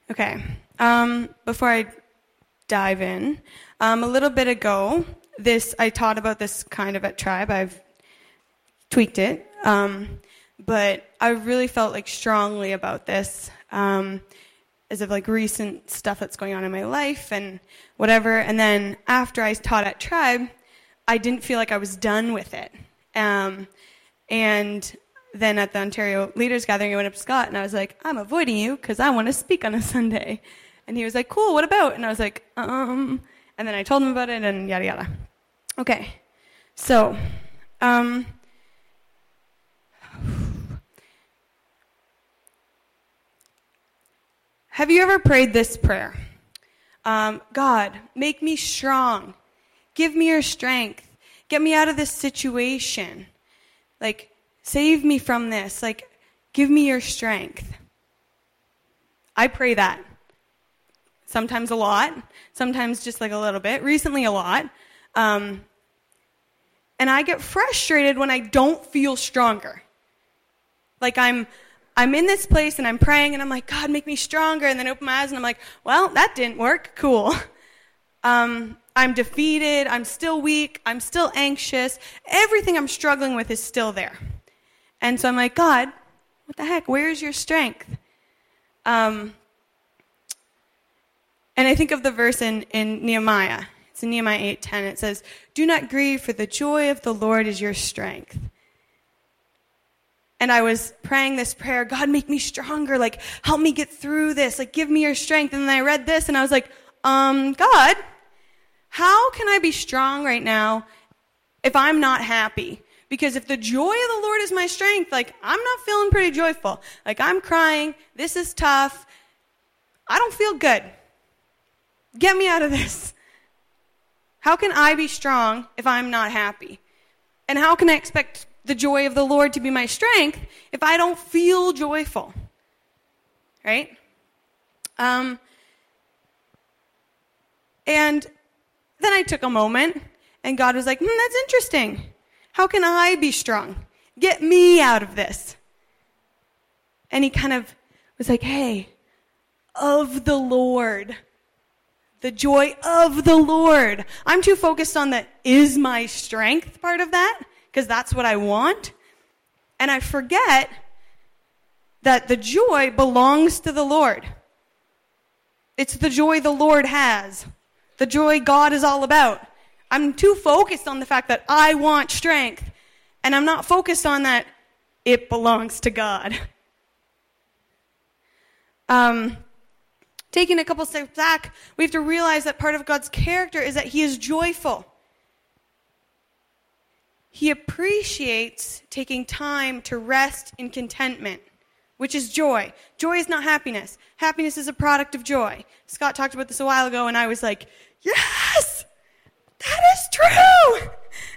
Okay. Before I dive in, a little bit ago, I taught about this kind of at Tribe. I've tweaked it, but I really felt strongly about this as of recent stuff that's going on in my life and whatever. And then after I taught at Tribe, I didn't feel like I was done with it. And then at the Ontario Leaders Gathering, I went up to Scott, and I was like, I'm avoiding you because I want to speak on a Sunday. And he was like, cool, what about? And I was like, And then I told him about it, and yada, yada. Okay, so, have you ever prayed this prayer? God, make me strong. Give me your strength. Get me out of this situation. Save me from this. Give me your strength. I pray that. Sometimes a lot. Sometimes just a little bit. Recently a lot. And I get frustrated when I don't feel stronger. I'm in this place and I'm praying and I'm like, God, make me stronger. And then I open my eyes and I'm like, well, that didn't work. Cool. I'm defeated. I'm still weak. I'm still anxious. Everything I'm struggling with is still there. And so I'm like, God, what the heck? Where's your strength? And I think of the verse in Nehemiah. It's in Nehemiah 8:10. It says, do not grieve, for the joy of the Lord is your strength. And I was praying this prayer, God, make me stronger. Help me get through this. Give me your strength. And then I read this and I was like, God, how can I be strong right now if I'm not happy? Because if the joy of the Lord is my strength, I'm not feeling pretty joyful. I'm crying. This is tough. I don't feel good. Get me out of this. How can I be strong if I'm not happy? And how can I expect the joy of the Lord to be my strength if I don't feel joyful? Right? And then I took a moment, and God was like, that's interesting. How can I be strong? Get me out of this. And he kind of was like, hey, of the Lord. The joy of the Lord. I'm too focused on the is my strength part of that, because that's what I want. And I forget that the joy belongs to the Lord. It's the joy the Lord has. The joy God is all about. I'm too focused on the fact that I want strength, and I'm not focused on that it belongs to God. Taking a couple steps back, we have to realize that part of God's character is that he is joyful. He appreciates taking time to rest in contentment, which is joy. Joy is not happiness. Happiness is a product of joy. Scott talked about this a while ago, and I was like, yes! That is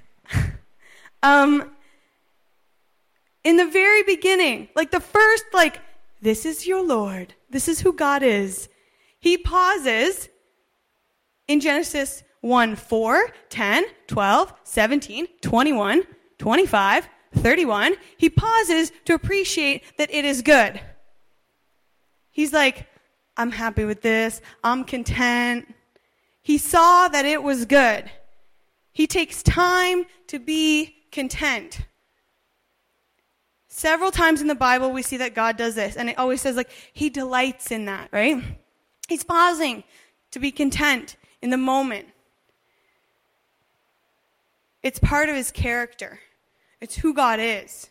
true! In the very beginning, the first, this is your Lord. This is who God is. He pauses in Genesis 1, 4, 10, 12, 17, 21, 25, 31. He pauses to appreciate that it is good. He's like, I'm happy with this. I'm content. He saw that it was good. He takes time to be content. Several times in the Bible we see that God does this, and it always says he delights in that, right? He's pausing to be content in the moment. It's part of his character. It's who God is.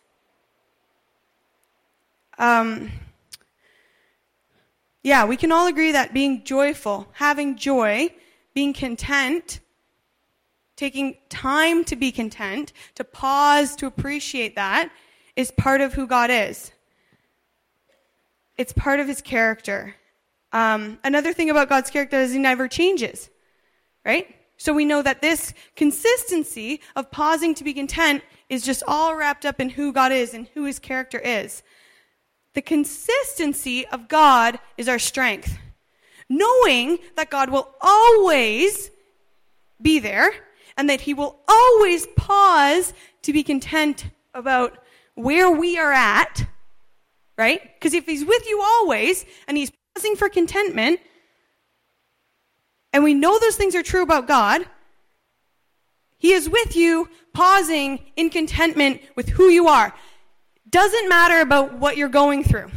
We can all agree that being joyful, having joy, being content, taking time to be content, to pause, to appreciate that, is part of who God is. It's part of his character. Another thing about God's character is he never changes, right? So we know that this consistency of pausing to be content is just all wrapped up in who God is and who his character is. The consistency of God is our strength. Knowing that God will always be there and that he will always pause to be content about where we are at, right? Because if he's with you always and he's pausing for contentment, and we know those things are true about God, he is with you, pausing in contentment with who you are. Doesn't matter about what you're going through.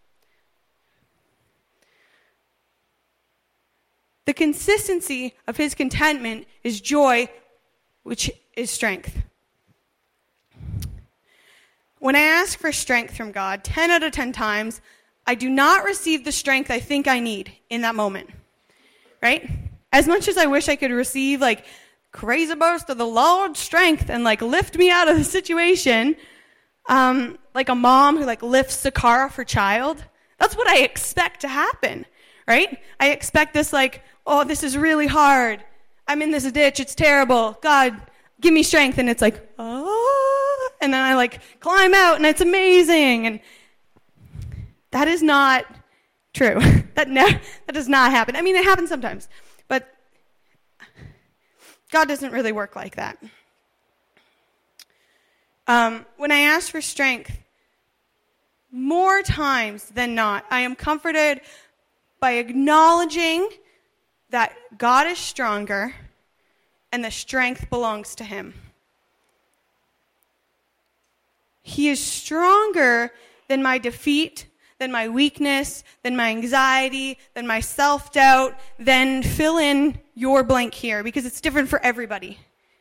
The consistency of his contentment is joy, which is strength. When I ask for strength from God, 10 out of 10 times, I do not receive the strength I think I need in that moment. Right? As much as I wish I could receive like crazy burst of the Lord's strength and like lift me out of the situation, like a mom who like lifts the car off her child, that's what I expect to happen. Right? I expect this like, oh, this is really hard. I'm in this ditch. It's terrible. God, give me strength. And it's like, oh, and then I like climb out and it's amazing. And that is not true. That does not happen. I mean, it happens sometimes, but God doesn't really work like that. When I ask for strength, more times than not, I am comforted by acknowledging that God is stronger and the strength belongs to him. He is stronger than my defeat, than my weakness, than my anxiety, than my self-doubt, than fill in your blank here, because it's different for everybody.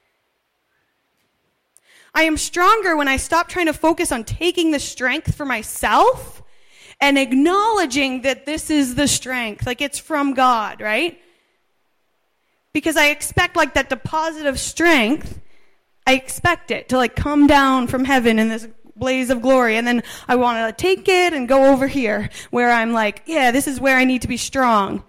I am stronger when I stop trying to focus on taking the strength for myself and acknowledging that this is the strength, like it's from God, right? Because I expect like that deposit of strength, I expect it to like come down from heaven in this blaze of glory, and then I want to take it and go over here where I'm like, yeah, this is where I need to be strong.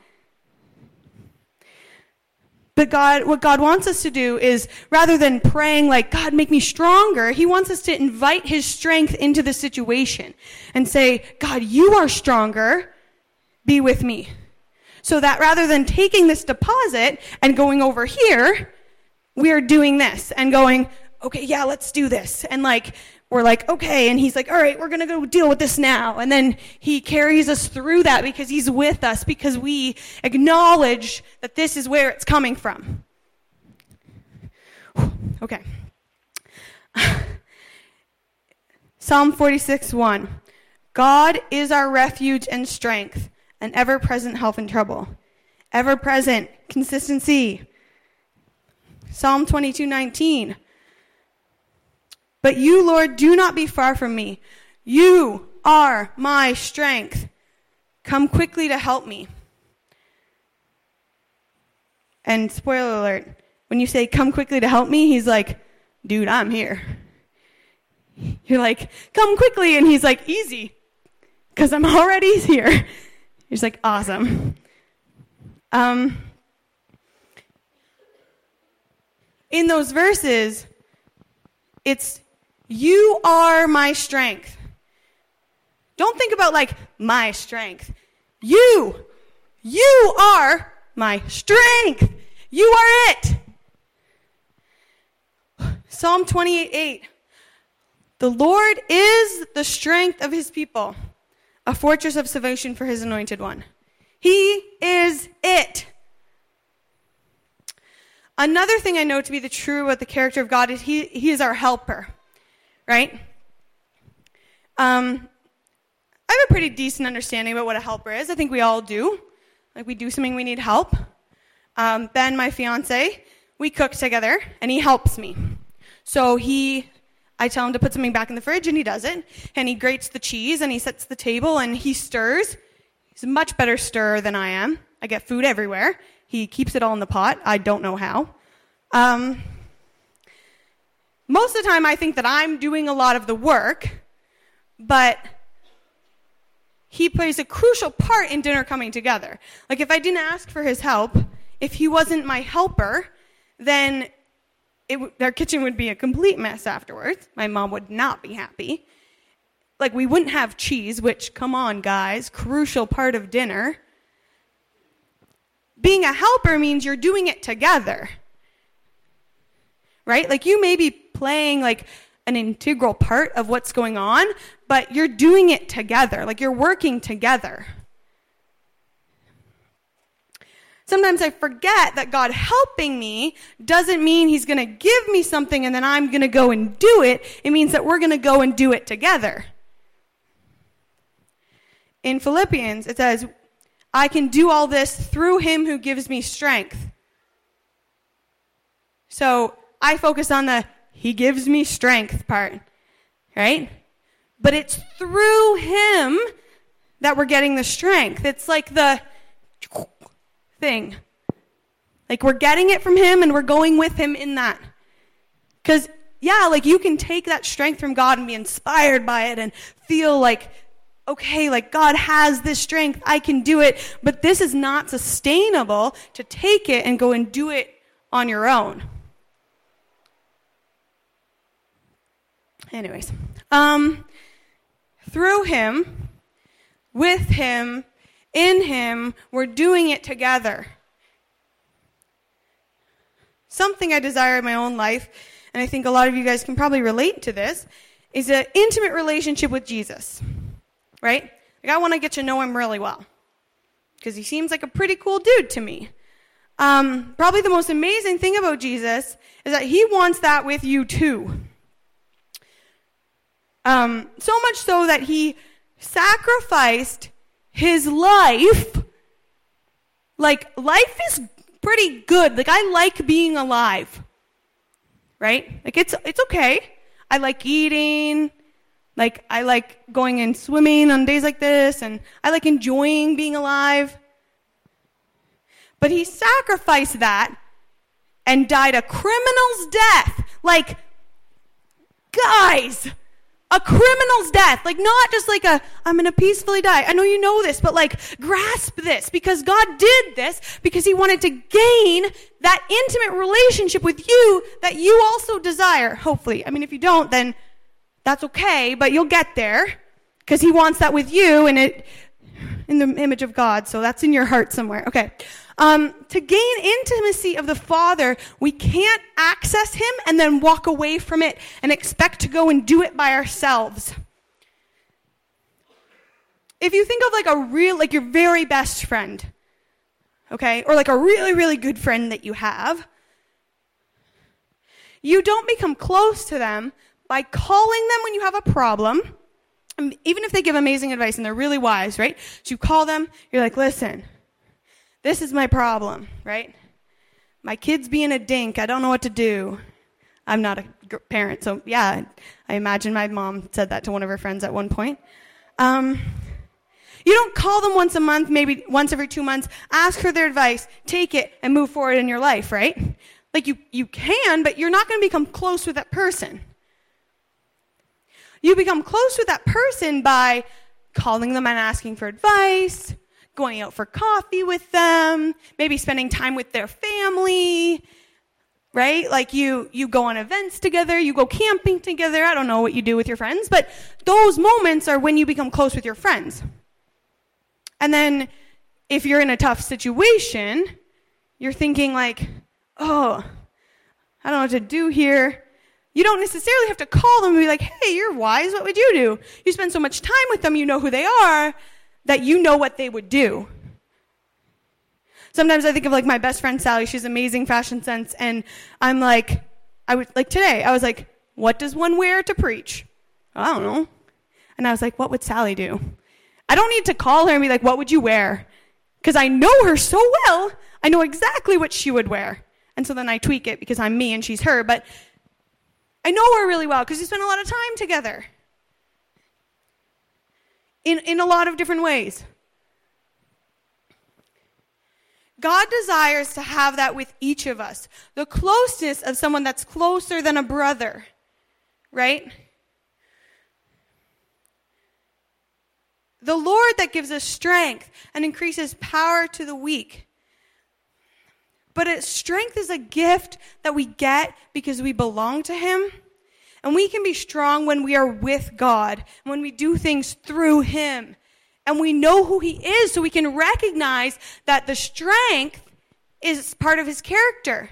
But God, what God wants us to do is, rather than praying like, God, make me stronger, he wants us to invite his strength into the situation and say, God, you are stronger, be with me. So that rather than taking this deposit and going over here, we're doing this and going, okay, yeah, let's do this. And like, we're like, okay. And he's like, all right, we're going to go deal with this now. And then he carries us through that because he's with us, because we acknowledge that this is where it's coming from. Okay. Psalm 46:1. God is our refuge and strength, an ever-present help in trouble. Ever-present, consistency. Psalm 22:19. But you, Lord, do not be far from me. You are my strength. Come quickly to help me. And spoiler alert, when you say, come quickly to help me, he's like, dude, I'm here. You're like, come quickly. And he's like, easy, because I'm already here. He's like, awesome. In those verses, it's, you are my strength. Don't think about like my strength. You are my strength. You are it. Psalm 28:8. The Lord is the strength of his people, a fortress of salvation for his anointed one. He is it. Another thing I know to be the true about the character of God is he is our helper, right? I have a pretty decent understanding about what a helper is. I think we all do. Like, we do something, we need help. Ben, my fiance, we cook together, and he helps me. So I tell him to put something back in the fridge, and he does it. And he grates the cheese, and he sets the table, and he stirs. He's a much better stirrer than I am. I get food everywhere. He keeps it all in the pot. I don't know how. Most of the time, I think that I'm doing a lot of the work, but he plays a crucial part in dinner coming together. Like, if I didn't ask for his help, if he wasn't my helper, then our kitchen would be a complete mess afterwards. My mom would not be happy. Like, we wouldn't have cheese, which, come on, guys, crucial part of dinner. Being a helper means you're doing it together, right? Like, you may be playing like an integral part of what's going on, but you're doing it together. Like, you're working together. sometimes I forget that God helping me doesn't mean he's going to give me something and then I'm going to go and do it. It means that we're going to go and do it together. In Philippians, it says, I can do all this through him who gives me strength. So I focus on the he gives me strength part, right? But it's through him that we're getting the strength. It's like the thing. Like we're getting it from him and we're going with him in that. Because, yeah, like you can take that strength from God and be inspired by it and feel like, okay, like God has this strength, I can do it. But this is not sustainable to take it and go and do it on your own. Anyways, through him, with him, in him, we're doing it together. Something I desire in my own life, and I think a lot of you guys can probably relate to this, is an intimate relationship with Jesus, right? Like I want to get to know him really well, because he seems like a pretty cool dude to me. Probably the most amazing thing about Jesus is that he wants that with you too. So much so that he sacrificed his life. Like, life is pretty good. Like, I like being alive. Right? Like, it's okay. I like eating. Like, I like going and swimming on days like this. And I like enjoying being alive. But he sacrificed that and died a criminal's death. Like, guys, a criminal's death. Like, not just like I'm going to peacefully die. I know you know this, but like, grasp this. Because God did this because he wanted to gain that intimate relationship with you that you also desire, hopefully. I mean, if you don't, then that's okay, but you'll get there. Because he wants that with you and it in the image of God. So that's in your heart somewhere. Okay. To gain intimacy of the Father, we can't access him and then walk away from it and expect to go and do it by ourselves. If you think of like your very best friend, okay, or like a really, really good friend that you have, you don't become close to them by calling them when you have a problem, even if they give amazing advice and they're really wise, right? So you call them, you're like, listen, this is my problem, right? My kid's being a dink. I don't know what to do. I'm not a parent, so yeah, I imagine my mom said that to one of her friends at one point. You don't call them once a month, maybe once every 2 months, ask for their advice, take it, and move forward in your life, right? Like you can, but you're not going to become close with that person. You become close with that person by calling them and asking for advice, going out for coffee with them, maybe spending time with their family, right? Like you go on events together, you go camping together. I don't know what you do with your friends, but those moments are when you become close with your friends. And then if you're in a tough situation, you're thinking like, oh, I don't know what to do here. You don't necessarily have to call them and be like, hey, you're wise. What would you do? You spend so much time with them, you know who they are, that you know what they would do. Sometimes I think of like my best friend Sally. She's amazing fashion sense, and I'm like, today I was like, what does one wear to preach? I don't know. And I was like, what would Sally do? I don't need to call her and be like, what would you wear? Because I know her so well, I know exactly what she would wear. And so then I tweak it because I'm me and she's her, but I know her really well because we spend a lot of time together. In a lot of different ways. God desires to have that with each of us. The closeness of someone that's closer than a brother, right? The Lord that gives us strength and increases power to the weak. But strength is a gift that we get because we belong to him. And we can be strong when we are with God, when we do things through him. And we know who he is, so we can recognize that the strength is part of his character.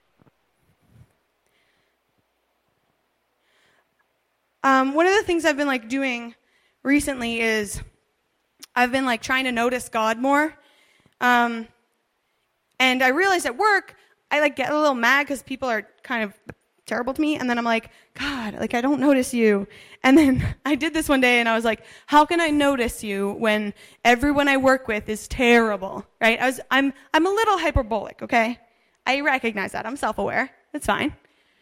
One of the things I've been doing recently is I've been trying to notice God more. And I realized at work, I get a little mad because people are kind of terrible to me. And then I'm like, God, I don't notice you. And then I did this one day and I was like, how can I notice you when everyone I work with is terrible, right? I'm a little hyperbolic, okay? I recognize that. I'm self-aware. It's fine.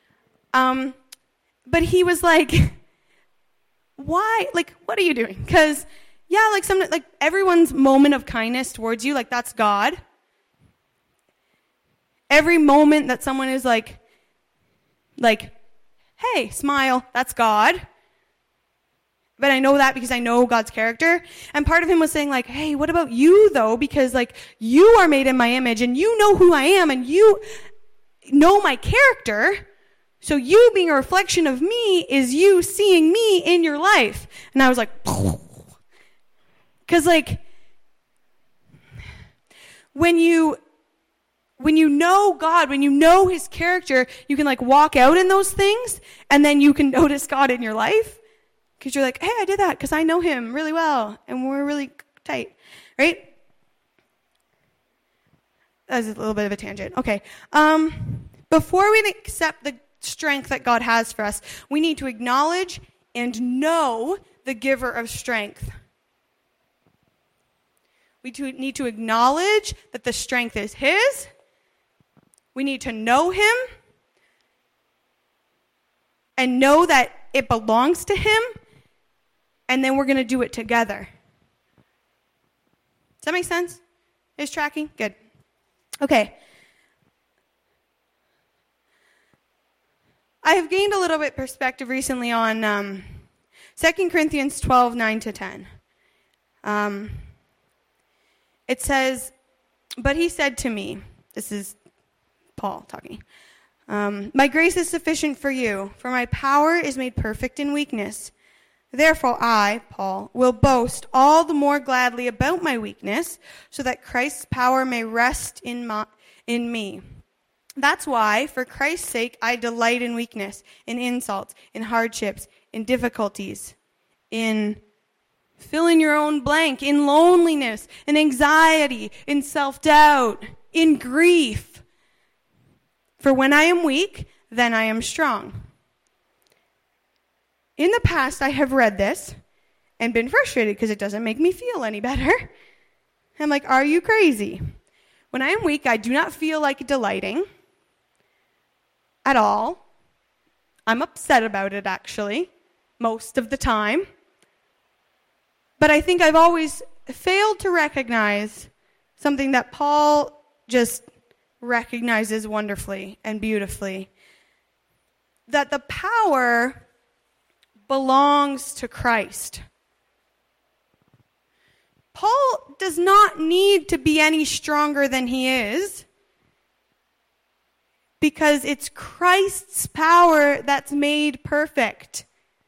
But he was like, why? What are you doing? Because, yeah, everyone's moment of kindness towards you, that's God. Every moment that someone is like, hey, smile, that's God. But I know that because I know God's character. And part of him was saying hey, what about you though? Because you are made in my image and you know who I am and you know my character. So you being a reflection of me is you seeing me in your life. And I was like, because when you know God, when you know his character, you can walk out in those things and then you can notice God in your life because you're hey, I did that because I know him really well and we're really tight, right? That was a little bit of a tangent. Okay. Before we accept the strength that God has for us, we need to acknowledge and know the giver of strength. We need to acknowledge that the strength is his. We need to know him and know that it belongs to him, and then we're going to do it together. Does that make sense? Is tracking? Good. Okay. I have gained a little bit perspective recently on 2 Corinthians 12, 9 to 10. It says, but he said to me, this is Paul talking, my grace is sufficient for you, for my power is made perfect in weakness. Therefore I, Paul, will boast all the more gladly about my weakness, so that Christ's power may rest in me. That's why, for Christ's sake, I delight in weakness, in insults, in hardships, in difficulties, in fill in your own blank, in loneliness, in anxiety, in self-doubt, in grief. For when I am weak, then I am strong. In the past, I have read this and been frustrated because it doesn't make me feel any better. I'm like, are you crazy? When I am weak, I do not feel like delighting at all. I'm upset about it, actually, most of the time. But I think I've always failed to recognize something that Paul just recognizes wonderfully and beautifully. That the power belongs to Christ. Paul does not need to be any stronger than he is, because it's Christ's power that's made perfect.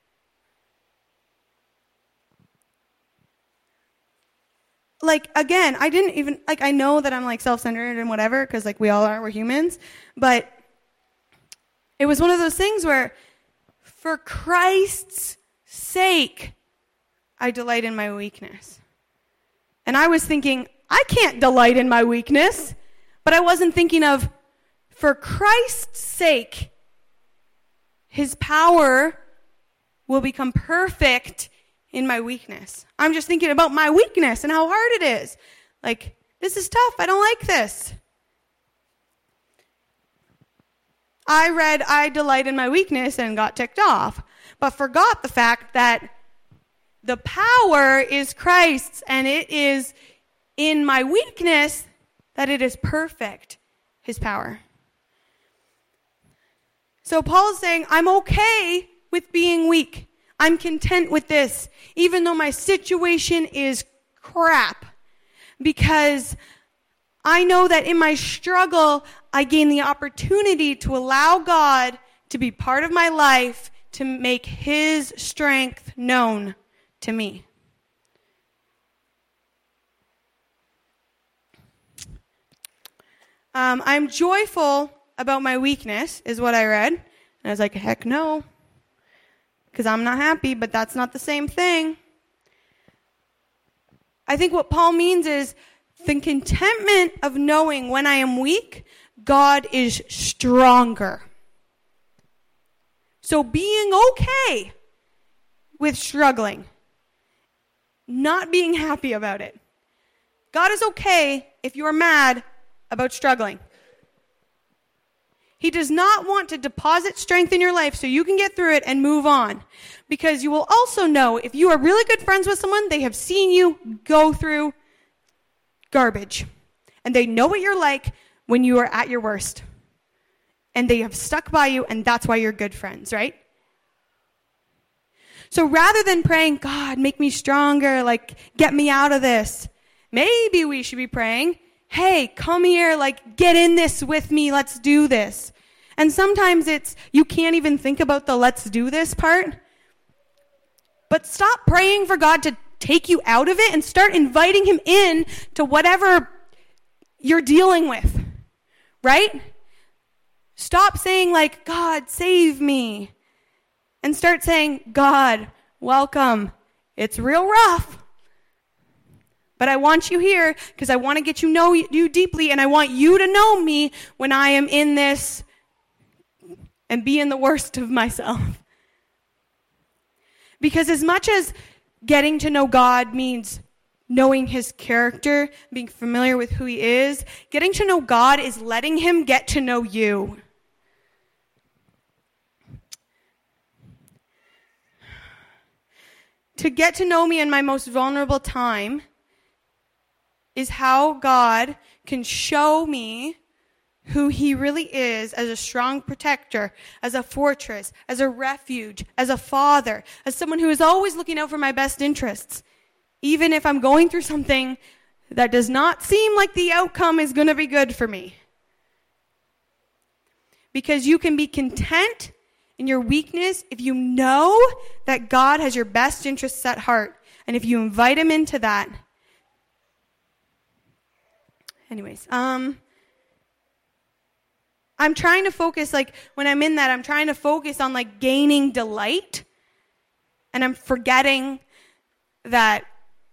Again, I didn't even, I know that I'm self-centered and whatever, because we all are, we're humans, but it was one of those things where, for Christ's sake, I delight in my weakness. And I was thinking, I can't delight in my weakness, but I wasn't thinking of, for Christ's sake, his power will become perfect in my weakness. I'm just thinking about my weakness and how hard it is. This is tough. I don't like this. I read, I delight in my weakness and got ticked off, but forgot the fact that the power is Christ's, and it is in my weakness that it is perfect, his power. So Paul is saying, I'm okay with being weak. I'm content with this, even though my situation is crap, because I know that in my struggle, I gain the opportunity to allow God to be part of my life, to make his strength known to me. I'm joyful about my weakness, is what I read. And I was like, heck no. Because I'm not happy, but that's not the same thing. I think what Paul means is, The contentment of knowing when I am weak, God is stronger. So being okay with struggling, not being happy about it. God is okay if you are mad about struggling. He does not want to deposit strength in your life so you can get through it and move on. Because you will also know, if you are really good friends with someone, they have seen you go through garbage. And they know what you're like when you are at your worst. And they have stuck by you, and that's why you're good friends, right? So rather than praying, God, make me stronger, like, get me out of this, maybe we should be praying, hey, come here, like, get in this with me, let's do this. And sometimes you can't even think about the let's do this part. But stop praying for God to take you out of it and start inviting him in to whatever you're dealing with, right? Stop saying, like, God, save me. And start saying, God, welcome. It's real rough. But I want you here because I want to get you know you deeply, and I want you to know me when I am in this and be in the worst of myself. Because as much as getting to know God means knowing his character, being familiar with who he is, getting to know God is letting him get to know you. To get to know me in my most vulnerable time is how God can show me who he really is as a strong protector, as a fortress, as a refuge, as a father, as someone who is always looking out for my best interests. Even if I'm going through something that does not seem like the outcome is going to be good for me. Because you can be content in your weakness if you know that God has your best interests at heart. And if you invite him into that. Anyways, I'm trying to focus, like, when I'm in that, I'm trying to focus on, like, gaining delight. And I'm forgetting that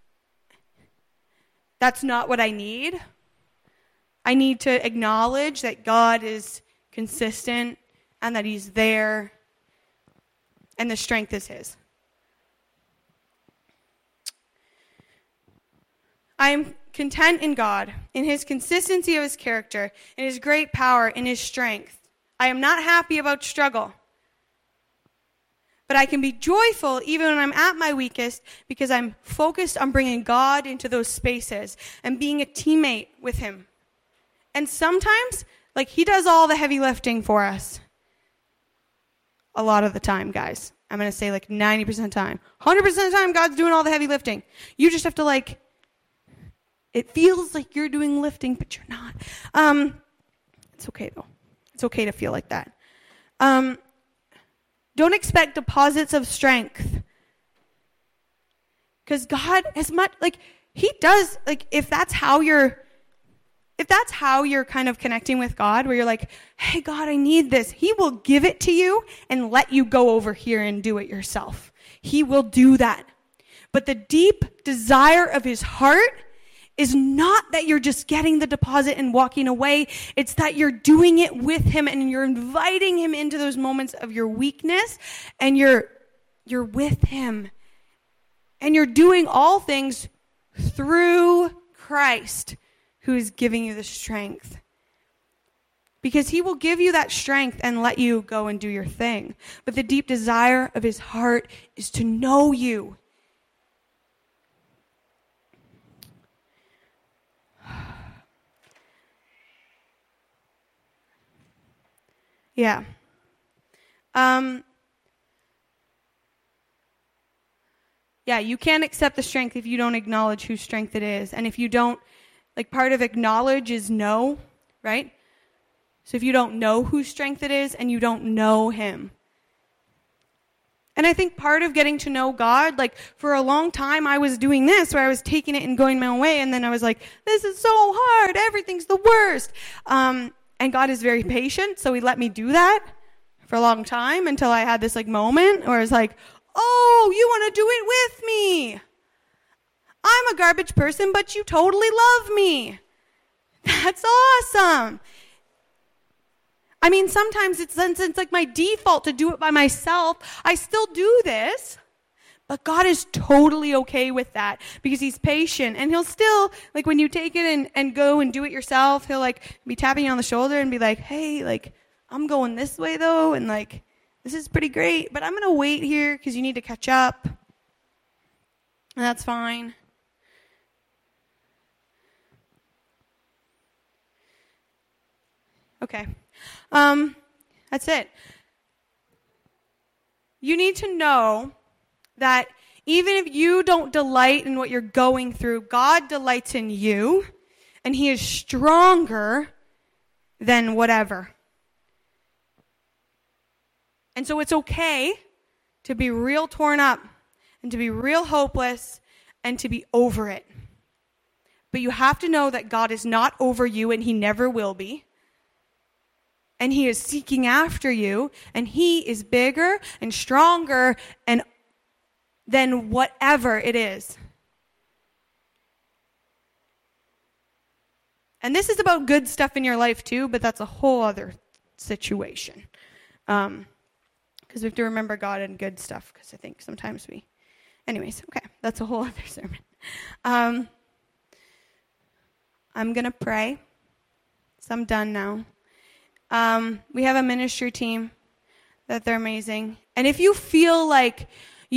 that's not what I need. I need to acknowledge that God is consistent and that he's there and the strength is his. I am content in God, in his consistency of his character, in his great power, in his strength. I am not happy about struggle. But I can be joyful even when I'm at my weakest because I'm focused on bringing God into those spaces and being a teammate with him. And sometimes, like, he does all the heavy lifting for us. A lot of the time, guys. I'm going to say like 90% of the time. 100% of the time, God's doing all the heavy lifting. You just have to, like, it feels like you're doing lifting, but you're not. It's okay, though. It's okay to feel like that. Don't expect deposits of strength. Because God, as much, like, he does, like, if that's how you're kind of connecting with God, where you're like, hey, God, I need this, he will give it to you and let you go over here and do it yourself. He will do that. But the deep desire of his heart is not that you're just getting the deposit and walking away. It's that you're doing it with him and you're inviting him into those moments of your weakness and you're with him. And you're doing all things through Christ, who is giving you the strength. Because he will give you that strength and let you go and do your thing. But the deep desire of his heart is to know you. Yeah. Yeah, you can't accept the strength if you don't acknowledge whose strength it is. And if you don't, like, part of acknowledge is know, right? So if you don't know whose strength it is and you don't know him. And I think part of getting to know God, like, for a long time I was doing this, where I was taking it and going my own way, and then I was like, this is so hard, everything's the worst. And God is very patient, so he let me do that for a long time until I had this, like, moment where it's like, oh, you want to do it with me. I'm a garbage person, but you totally love me. That's awesome. I mean, sometimes it's like my default to do it by myself. I still do this. But God is totally okay with that because he's patient. And he'll still, like when you take it and go and do it yourself, he'll like be tapping you on the shoulder and be like, hey, like I'm going this way though. And like, this is pretty great, but I'm going to wait here because you need to catch up. And that's fine. Okay. That's it. You need to know that even if you don't delight in what you're going through, God delights in you, and he is stronger than whatever. And so it's okay to be real torn up and to be real hopeless and to be over it. But you have to know that God is not over you, and he never will be. And he is seeking after you, and he is bigger and stronger and than whatever it is. And this is about good stuff in your life too, but that's a whole other situation. Because we have to remember God and good stuff, because I think sometimes anyways, okay, that's a whole other sermon. I'm going to pray. So I'm done now. We have a ministry team that they're amazing. And if you feel like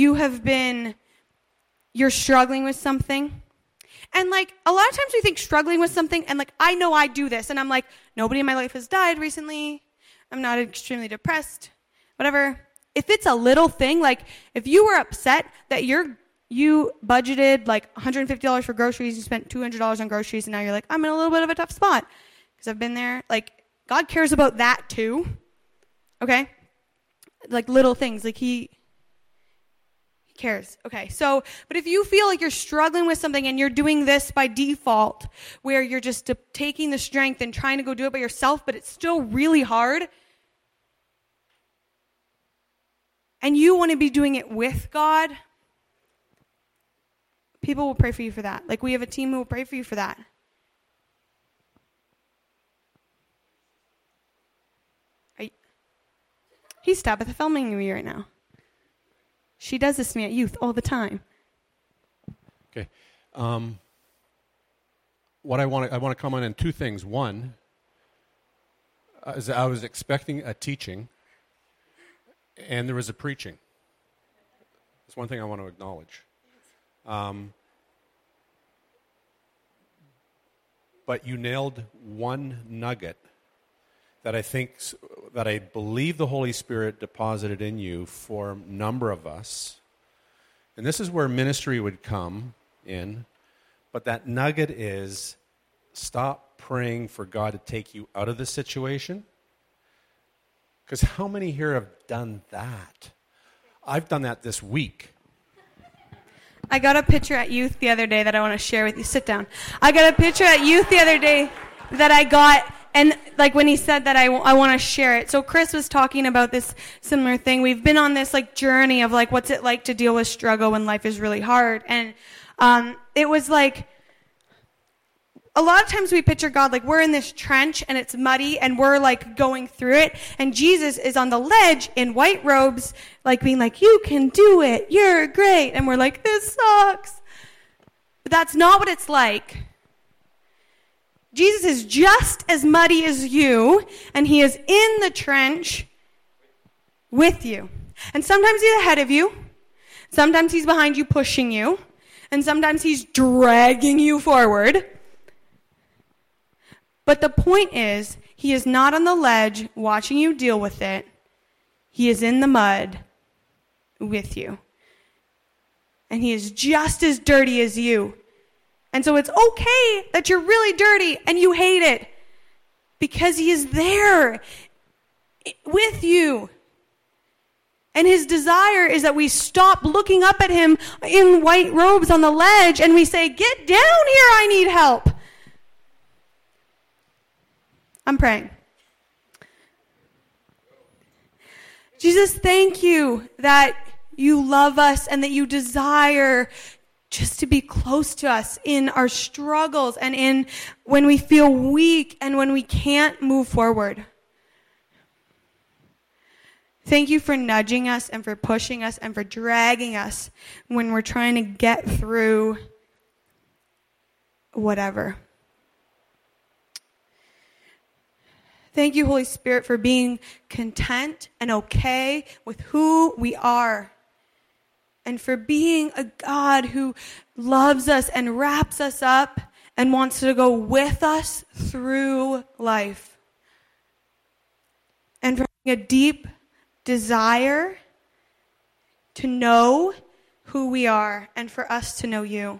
you're struggling with something, and like a lot of times we think struggling with something, and like I know I do this, and I'm like, nobody in my life has died recently, I'm not extremely depressed, whatever. If it's a little thing, like if you were upset that you budgeted like $150 for groceries, you spent $200 on groceries, and now you're like, I'm in a little bit of a tough spot because I've been there. Like God cares about that too, okay? Like little things, like he cares. Okay, so, but if you feel like you're struggling with something and you're doing this by default, where you're just taking the strength and trying to go do it by yourself, but it's still really hard, and you want to be doing it with God, people will pray for you for that. Like we have a team who will pray for you for that. He's Tabitha filming me right now. She does this to me at youth all the time. Okay. What I want to comment on two things. One, is I was expecting a teaching, and there was a preaching. That's one thing I want to acknowledge. But you nailed one nugget that I believe the Holy Spirit deposited in you for a number of us. And this is where ministry would come in. But that nugget is stop praying for God to take you out of the situation. Because how many here have done that? I've done that this week. I got a picture at youth the other day that I want to share with you. Sit down. I got a picture at youth the other day that I got. And like when he said that, I want to share it. So Chris was talking about this similar thing. We've been on this like journey of like what's it like to deal with struggle when life is really hard. And it was like a lot of times we picture God like we're in this trench and it's muddy and we're like going through it. And Jesus is on the ledge in white robes, like being like, you can do it. You're great. And we're like, this sucks. But that's not what it's like. Jesus is just as muddy as you, and he is in the trench with you. And sometimes he's ahead of you. Sometimes he's behind you pushing you. And sometimes he's dragging you forward. But the point is, he is not on the ledge watching you deal with it. He is in the mud with you. And he is just as dirty as you. And so it's okay that you're really dirty and you hate it because he is there with you. And his desire is that we stop looking up at him in white robes on the ledge and we say, get down here, I need help. I'm praying. Jesus, thank you that you love us and that you desire just to be close to us in our struggles and in when we feel weak and when we can't move forward. Thank you for nudging us and for pushing us and for dragging us when we're trying to get through whatever. Thank you, Holy Spirit, for being content and okay with who we are. And for being a God who loves us and wraps us up and wants to go with us through life. And for having a deep desire to know who we are and for us to know you.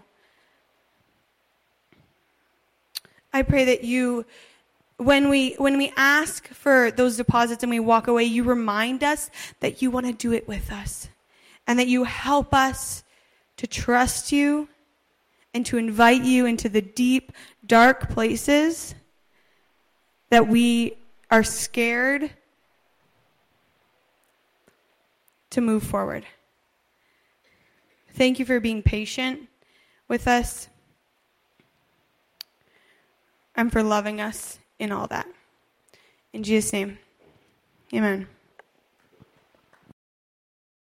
I pray that you, when we ask for those deposits and we walk away, you remind us that you want to do it with us and that you help us to trust you and to invite you into the deep, dark places that we are scared to move forward. Thank you for being patient with us and for loving us in all that. In Jesus' name, amen.